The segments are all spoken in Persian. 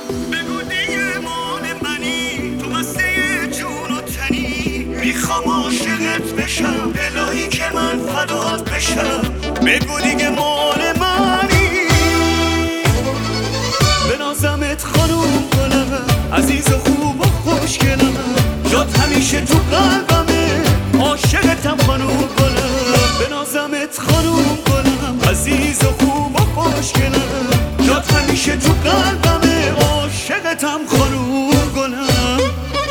بگو دیگه مال منی، تو مسته جون و تنی. میخوام عاشقت بشم الهی که من فدات بشم. بگو دیگه مال منی، بنازمت خانوم گلم، عزیز و خوب و خوشگلم. جات همیشه تو قلبمه، عاشقتم خانوم گلم. بنازمت خانوم گلم، عزیز و خوب و خوشگلم. جات همیشه تو قلبمه، عاشقتم خانوم گلم.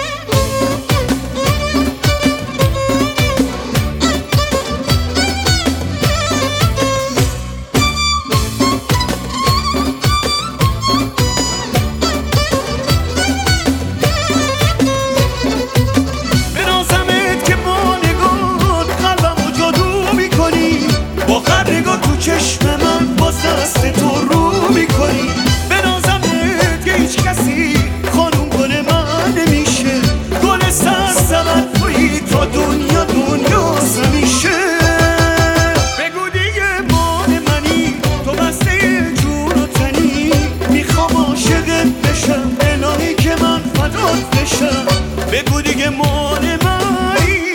چشم من باز دست تو رو میکنی. بنازمت که هیچ کسی خانوم گل من نمیشه. گل سرسبد تویی تا دنیا دنیاست همیشه. بگو دیگه مال منی، تو بسته جون و تنی. میخوام عاشقت بشم الهی که من فدات بشم. بگو دیگه مال منی،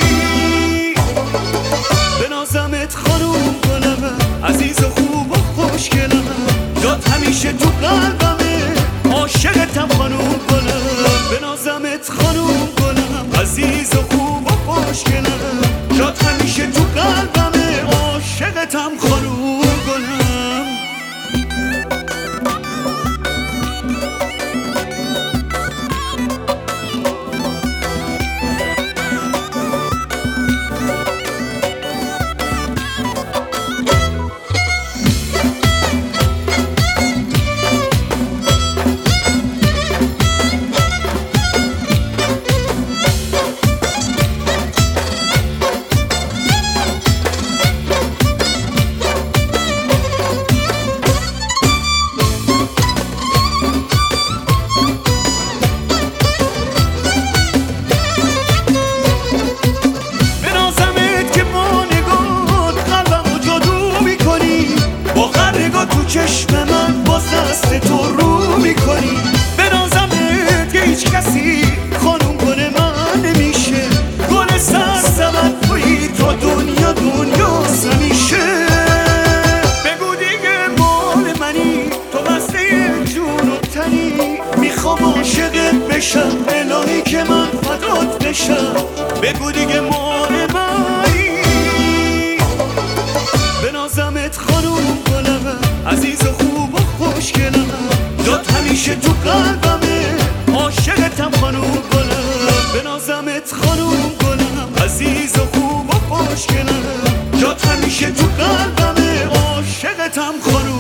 بنازمت خانوم گلم، عزیز و خوب و خوشگلم. جات همیشه تو قلبمه، عاشقتم خانوم گلم. بنازمت خانوم گلم، عزیز و خوب و خوشگلم. جات همیشه تو قلبمه، عاشقتم خانوم گلم. چشم من باز دست تو رو میکنی. بنازمت که هیچ کسی خانوم گل من نمیشه. گل سرسبد تویی تا دنیا دنیاست همیشه. بگو دیگه مال منی، تو بسته جون و تنی. میخوام عاشقت بشم الهی که من فدات بشم. بگو دیگه مال منی، بنازمت خانوم گلم، عزیز و خوب و خوشگلم. جات همیشه تو قلبمه، عاشقتم خانوم گلم. بنازمت خانوم گلم، عزیز و خوب و خوشگلم. جات همیشه تو قلبمه، عاشقتم خانوم